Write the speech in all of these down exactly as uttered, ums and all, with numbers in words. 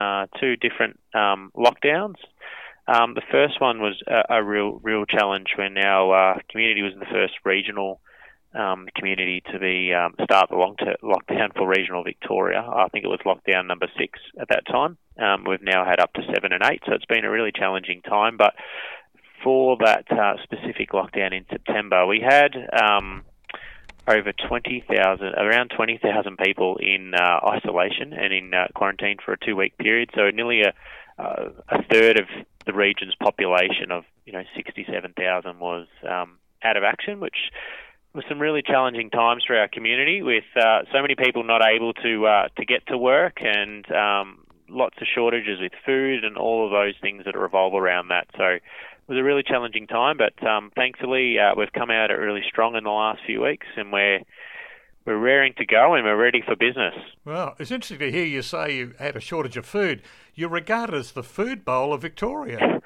uh, two different um, lockdowns. Um, the first one was a, a real real challenge when our uh, community was the first regional um, community to be um, start the long ter- lockdown for regional Victoria. I think it was lockdown number six at that time. Um, we've now had up to seven and eight, so it's been a really challenging time. But for that uh, specific lockdown in September, we had um, over twenty thousand, around twenty thousand people in uh, isolation and in uh, quarantine for a two-week period. So nearly a, uh, a third of the region's population of you know sixty-seven thousand was um, out of action, which was some really challenging times for our community, with uh, so many people not able to uh, to get to work, and um, lots of shortages with food and all of those things that revolve around that. So it was a really challenging time, but um, thankfully uh, we've come out it really strong in the last few weeks, and we're we're raring to go and we're ready for business. Well, it's interesting to hear you say you had a shortage of food. You're regarded as the food bowl of Victoria.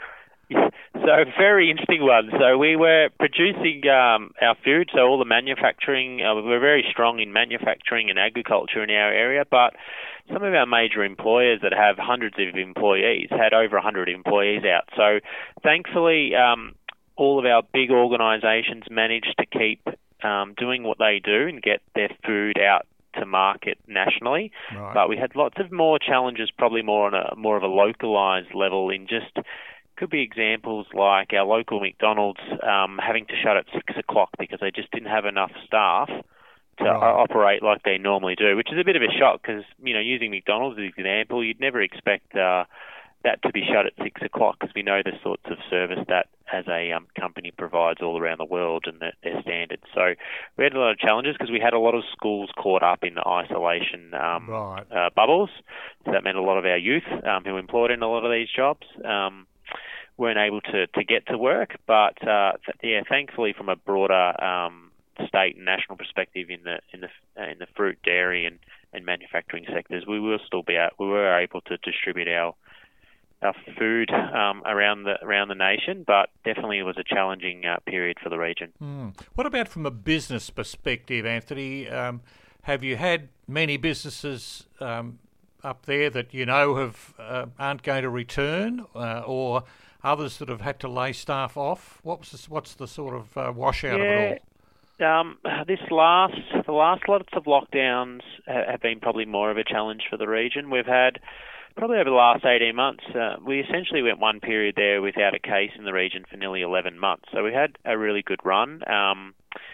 So very interesting one. So we were producing um, our food, so all the manufacturing, uh, we're very strong in manufacturing and agriculture in our area, but some of our major employers that have hundreds of employees had over one hundred employees out. So thankfully, um, all of our big organisations managed to keep um, doing what they do and get their food out to market nationally. Right. But we had lots of more challenges, probably more on a more of a localised level, in just could be examples like our local McDonald's um, having to shut at six o'clock because they just didn't have enough staff to Right. o- operate like they normally do, which is a bit of a shock because, you know, using McDonald's as an example, you'd never expect uh, that to be shut at six o'clock because we know the sorts of service that as a um, company provides all around the world and the, their standards. So we had a lot of challenges because we had a lot of schools caught up in the isolation um, Right. uh, bubbles. So that meant a lot of our youth um, who employed in a lot of these jobs um, weren't able to, to get to work. But uh, th- yeah, thankfully from a broader um, state and national perspective in the in the uh, in the fruit, dairy, and, and manufacturing sectors, we will still be out, we were able to distribute our our food um, around the around the nation. But definitely it was a challenging uh, period for the region. Mm. What about from a business perspective, Anthony? Um, have you had many businesses um, up there that you know have uh, aren't going to return, uh, or others that have had to lay staff off? What's the, what's the sort of uh, washout yeah. of it all? Um, this last, the last lots of lockdowns ha- have been probably more of a challenge for the region. We've had probably over the last eighteen months, uh, we essentially went one period there without a case in the region for nearly eleven months. So we had a really good run. Um,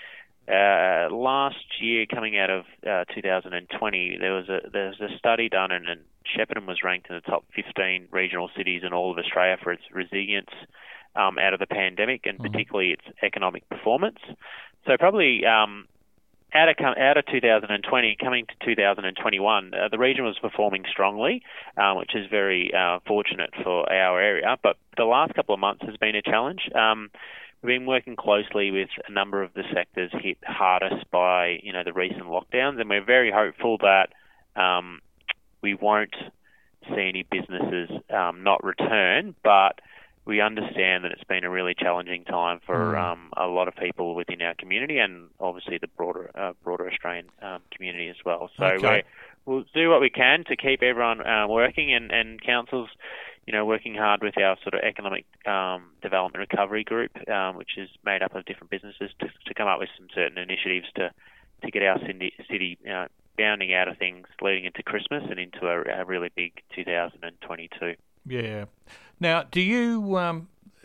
uh, last year, coming out of uh, two thousand twenty, there was a there was a study done, and, and Shepparton was ranked in the top fifteen regional cities in all of Australia for its resilience um, out of the pandemic, and Mm-hmm. particularly its economic performance. So probably um, out of out of two thousand twenty, coming to two thousand twenty-one, uh, the region was performing strongly, uh, which is very uh, fortunate for our area. But the last couple of months has been a challenge. Um, we've been working closely with a number of the sectors hit hardest by you know the recent lockdowns, and we're very hopeful that um, we won't see any businesses um, not return, but we understand that it's been a really challenging time for Mm. um, a lot of people within our community, and obviously the broader uh, broader Australian um, community as well. So Okay. we're, we'll do what we can to keep everyone uh, working, and, and councils, you know, working hard with our sort of economic um, development recovery group, um, which is made up of different businesses, to, to come up with some certain initiatives to to get our city, city uh, bounding out of things leading into Christmas and into a, a really big two thousand twenty-two. Yeah. Now, do you? Um,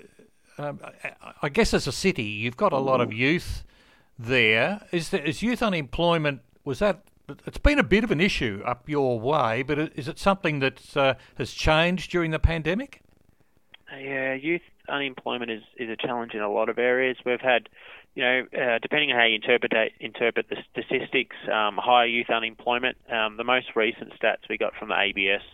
um, I- I guess as a city, you've got a lot of youth there. Is there, is youth unemployment? Was that? It's been a bit of an issue up your way, but is it something that uh, has changed during the pandemic? Yeah, youth unemployment is, is a challenge in a lot of areas. We've had, you know, uh, depending on how you interpret interpret the statistics, um, higher youth unemployment. Um, the most recent stats we got from the A B S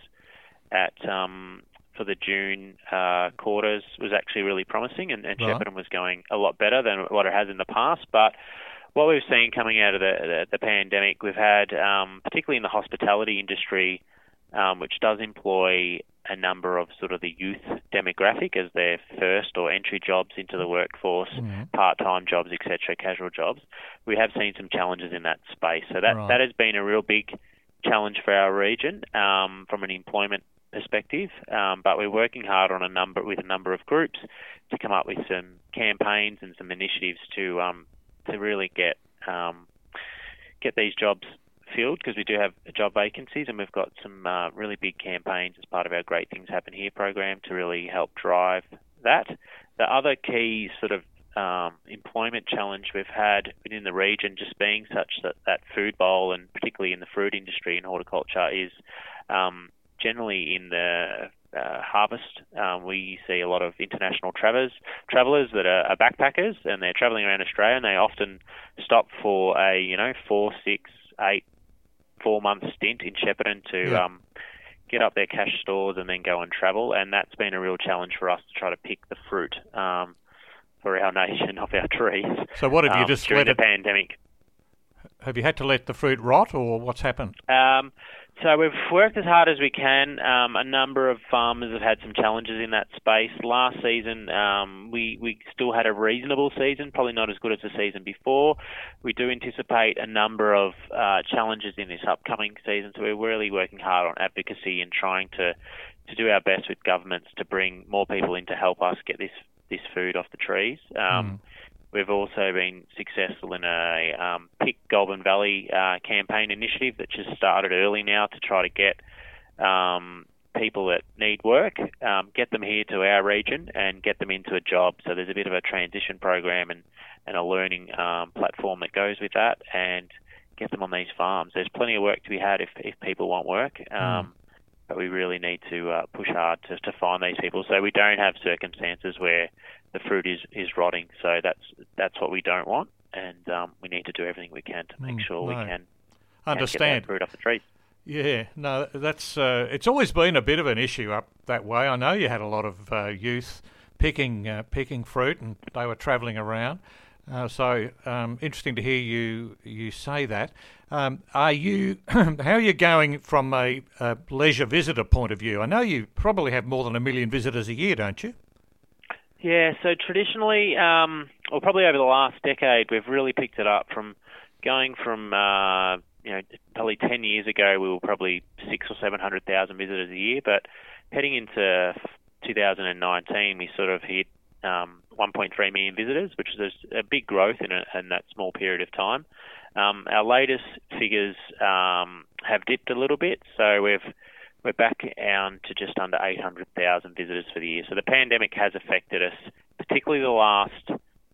at um, for the June uh, quarters was actually really promising, and, and Right. Shepparton was going a lot better than what it has in the past. But what we've seen coming out of the, the, the pandemic, we've had, um, particularly in the hospitality industry, um, which does employ a number of sort of the youth demographic as their first or entry jobs into the workforce, Mhm. part-time jobs, et cetera, casual jobs. We have seen some challenges in that space. So that, Right. that has been a real big challenge for our region um, from an employment perspective, um, but we're working hard on a number with a number of groups to come up with some campaigns and some initiatives to um, to really get um, get these jobs filled, because we do have job vacancies, and we've got some uh, really big campaigns as part of our Great Things Happen Here program to really help drive that. The other key sort of um, employment challenge we've had within the region, just being such that that food bowl, and particularly in the fruit industry and horticulture, is um, generally in the uh, harvest. Um, we see a lot of international travellers, travellers that are, are backpackers, and they're travelling around Australia, and they often stop for a you know four, six, eight, four month stint in Shepparton to Yeah. um, get up their cash stores and then go and travel, and that's been a real challenge for us to try to pick the fruit um, for our nation off our trees. So what have you um, just during let the it? pandemic? Have you had to let the fruit rot, or what's happened? Um, so we've worked as hard as we can. Um, a number of farmers have had some challenges in that space. Last season, um, we, we still had a reasonable season, probably not as good as the season before. We do anticipate a number of uh, challenges in this upcoming season, so we're really working hard on advocacy and trying to, to do our best with governments to bring more people in to help us get this, this food off the trees. Um, Mm. We've also been successful in a um, Pick Goulburn Valley uh, campaign initiative that just started early now to try to get um, people that need work, um, get them here to our region and get them into a job. So there's a bit of a transition program and, and a learning um, platform that goes with that, and get them on these farms. There's plenty of work to be had if, if people want work, um, mm. but we really need to uh, push hard to, to find these people so we don't have circumstances where the fruit is, is rotting. So that's that's what we don't want, and um, we need to do everything we can to make Mm, sure no. we can Understand. get that fruit off the trees. Yeah, no, that's uh, it's always been a bit of an issue up that way. I know you had a lot of uh, youth picking uh, picking fruit, and they were travelling around. Uh, so um, interesting to hear you you say that. Um, are you how are you going from a, a leisure visitor point of view? I know you probably have more than a million visitors a year, don't you? Yeah, so traditionally, um, or probably over the last decade, we've really picked it up from going from, uh, you know, probably ten years ago, we were probably six or seven hundred thousand visitors a year, but heading into two thousand nineteen, we sort of hit um, one point three million visitors, which is a big growth in, a, in that small period of time. Um, our latest figures um, have dipped a little bit, so we've We're back down to just under eight hundred thousand visitors for the year. So the pandemic has affected us, particularly the last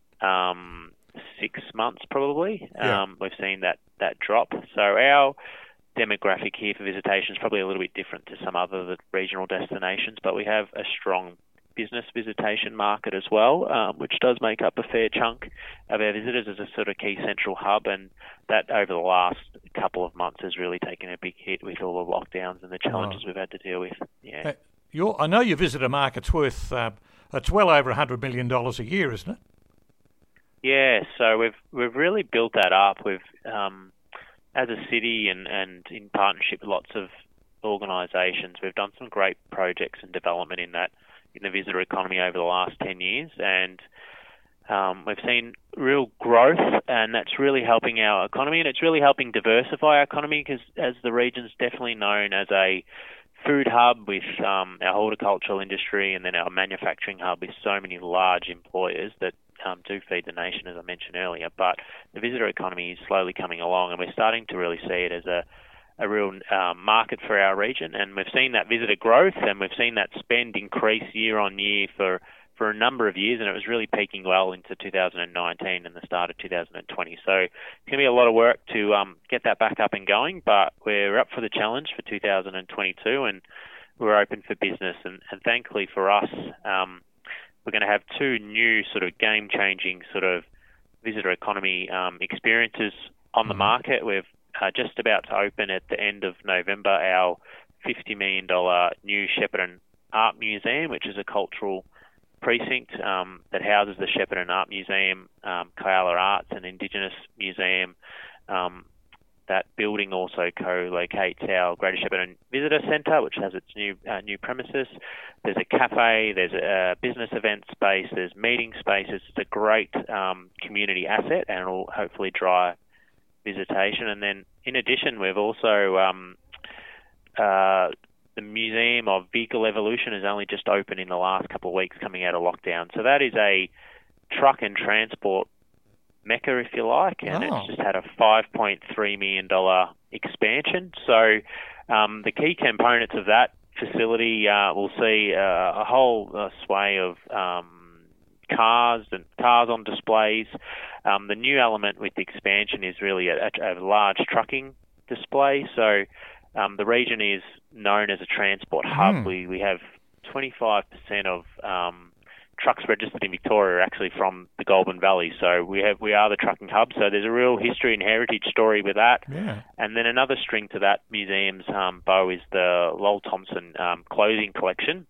um, six months probably. Yeah. Um, we've seen that, that drop. So our demographic here for visitation is probably a little bit different to some other regional destinations, but we have a strong business visitation market as well, um, which does make up a fair chunk of our visitors as a sort of key central hub, and that over the last couple of months has really taken a big hit with all the lockdowns and the challenges oh. we've had to deal with. Yeah, uh, your, I know your visitor market's worth uh, it's well over one hundred million dollars a year, isn't it? Yeah, so we've we've really built that up. We've um, as a city and, and in partnership with lots of organisations, we've done some great projects and development in that in the visitor economy over the last ten years, and um, we've seen real growth, and that's really helping our economy, and it's really helping diversify our economy, because as the region's definitely known as a food hub with um, our horticultural industry and then our manufacturing hub with so many large employers that um, do feed the nation, as I mentioned earlier, but the visitor economy is slowly coming along, and we're starting to really see it as a a real um, market for our region, and we've seen that visitor growth, and we've seen that spend increase year on year for, for a number of years, and it was really peaking well into two thousand nineteen and the start of two thousand twenty. So it's going to be a lot of work to um, get that back up and going, but we're up for the challenge for two thousand twenty-two, and we're open for business, and, and thankfully for us, um, we're going to have two new sort of game-changing sort of visitor economy um, experiences on the market. We've Uh, just about to open at the end of November our fifty million dollars new Shepparton Art Museum, which is a cultural precinct um, that houses the Shepparton Art Museum, um, Kiala Arts and Indigenous Museum. Um, that building also co-locates our Greater Shepparton Visitor Centre, which has its new uh, new premises. There's a cafe, there's a business event space, there's meeting spaces. It's a great um, community asset, and it'll hopefully drive visitation. And then in addition, we've also um, uh, the Museum of Vehicle Evolution has only just opened in the last couple of weeks coming out of lockdown. So that is a truck and transport mecca, if you like, and oh. it's just had a five point three million dollars expansion. So um, the key components of that facility uh, will see uh, a whole uh, sway of um, cars and cars on displays. Um, the new element with the expansion is really a, a large trucking display. So um, the region is known as a transport hub. Mm. We we have twenty-five percent of um, trucks registered in Victoria are actually from the Goulburn Valley. So we have we are the trucking hub. So there's a real history and heritage story with that. Yeah. And then another string to that museum's um, bow is the Lowell Thompson um, clothing collection.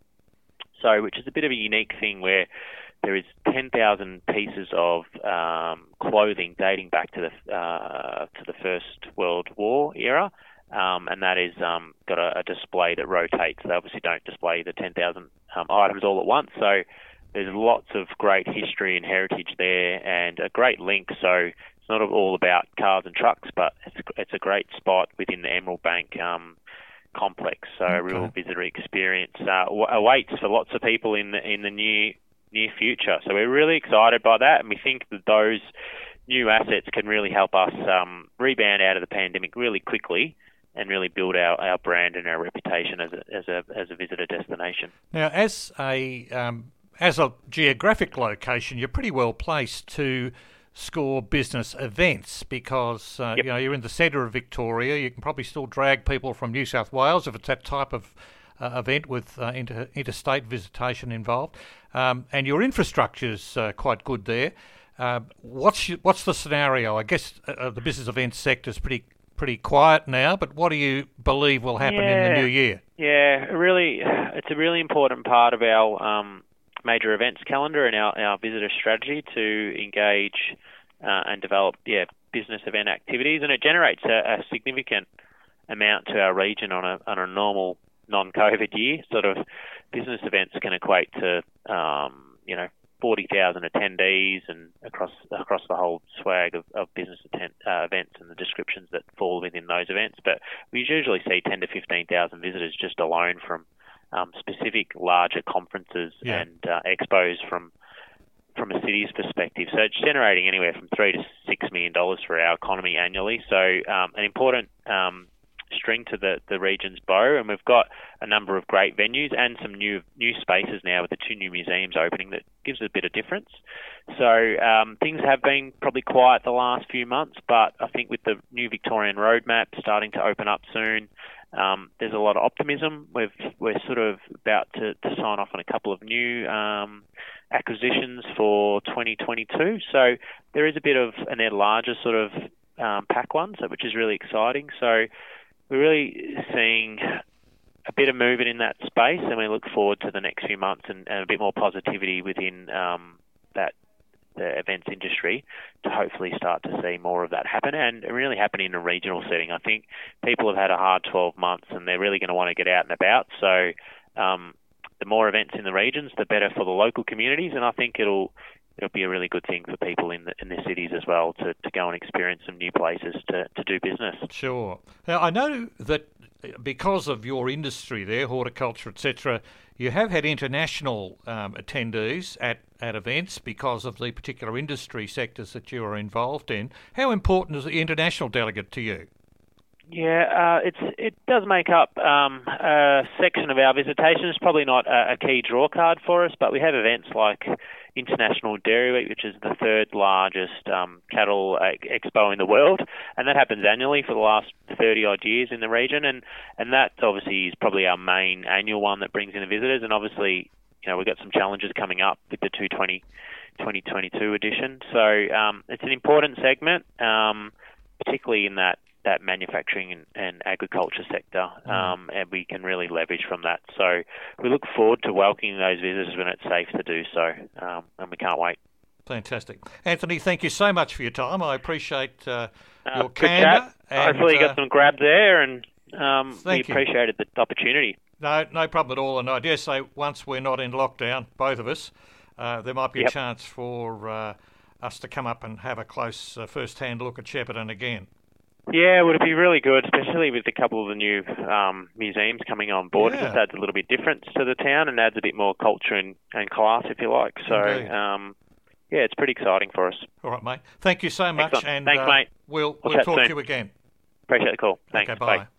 So which is a bit of a unique thing where there is ten thousand pieces of um, clothing dating back to the uh, to the First World War era, um, and that is um, got a, a display that rotates. They obviously don't display the ten thousand um, items all at once, so there's lots of great history and heritage there, and a great link. So it's not all about cars and trucks, but it's it's a great spot within the Emerald Bank um, complex. So okay. a real visitor experience uh, awaits for lots of people in the in the new. near future. So we're really excited by that, and we think that those new assets can really help us um, rebound out of the pandemic really quickly and really build our, our brand and our reputation as a, as a as a visitor destination. Now, as a um, as a geographic location, you're pretty well placed to score business events because uh, yep. you know you're in the centre of Victoria. You can probably still drag people from New South Wales if it's that type of Uh, event with uh, inter- interstate visitation involved, um, and your infrastructure's uh, quite good there. Uh, what's your, what's the scenario? I guess uh, the business events sector's pretty pretty quiet now, but what do you believe will happen yeah. in the new year? Yeah, really, it's a really important part of our um, major events calendar and our, our visitor strategy to engage uh, and develop yeah business event activities, and it generates a, a significant amount to our region on a on a normal non-COVID year. Sort of business events can equate to, um, you know, forty thousand attendees and across across the whole swag of, of business attend, uh, events and the descriptions that fall within those events. But we usually see ten to fifteen thousand visitors just alone from um, specific larger conferences yeah. and uh, expos from from a city's perspective. So it's generating anywhere from three to six million dollars for our economy annually. So um, an important um, string to the, the region's bow, and we've got a number of great venues and some new new spaces now with the two new museums opening that gives it a bit of difference. So um, things have been probably quiet the last few months, but I think with the new Victorian roadmap starting to open up soon, um, there's a lot of optimism. We've, we're sort of about to, to sign off on a couple of new um, acquisitions for twenty twenty-two. So there is a bit of, and they're larger sort of um, pack ones, which is really exciting. So we're really seeing a bit of movement in that space, and we look forward to the next few months and, and a bit more positivity within um, that the events industry to hopefully start to see more of that happen and really happen in a regional setting. I think people have had a hard twelve months and they're really going to want to get out and about. So um, the more events in the regions, the better for the local communities, and I think it'll it'll be a really good thing for people in the in the cities as well to, to go and experience some new places to, to do business. Sure. Now, I know that because of your industry there, horticulture, et cetera, you have had international um, attendees at, at events because of the particular industry sectors that you are involved in. How important is the international delegate to you? Yeah, uh, it's it does make up um, a section of our visitation. It's probably not a, a key draw card for us, but we have events like International Dairy Week, which is the third largest um, cattle expo in the world, and that happens annually for the last thirty odd years in the region, and, and that obviously is probably our main annual one that brings in the visitors, and obviously, you know, we've got some challenges coming up with the two twenty, twenty twenty-two edition, so um, it's an important segment, um, particularly in that that manufacturing and, and agriculture sector, um, and we can really leverage from that. So we look forward to welcoming those visitors when it's safe to do so, um, and we can't wait. Fantastic. Anthony, thank you so much for your time. I appreciate uh, your uh, candour. Hopefully you got uh, some grabs there, and um, we you. appreciated the opportunity. No, no problem at all. And I dare say once we're not in lockdown, both of us, uh, there might be yep. a chance for uh, us to come up and have a close uh, first-hand look at Shepparton again. Yeah, would it be really good, especially with a couple of the new um, museums coming on board. Yeah. It just adds a little bit difference to the town and adds a bit more culture and, and class, if you like. So, um, yeah, it's pretty exciting for us. All right, mate. Thank you so much. Excellent. And Thanks, uh, mate. We'll, We'll we'll talk soon. to you again. Appreciate the call. Thanks. Okay, bye. Bye.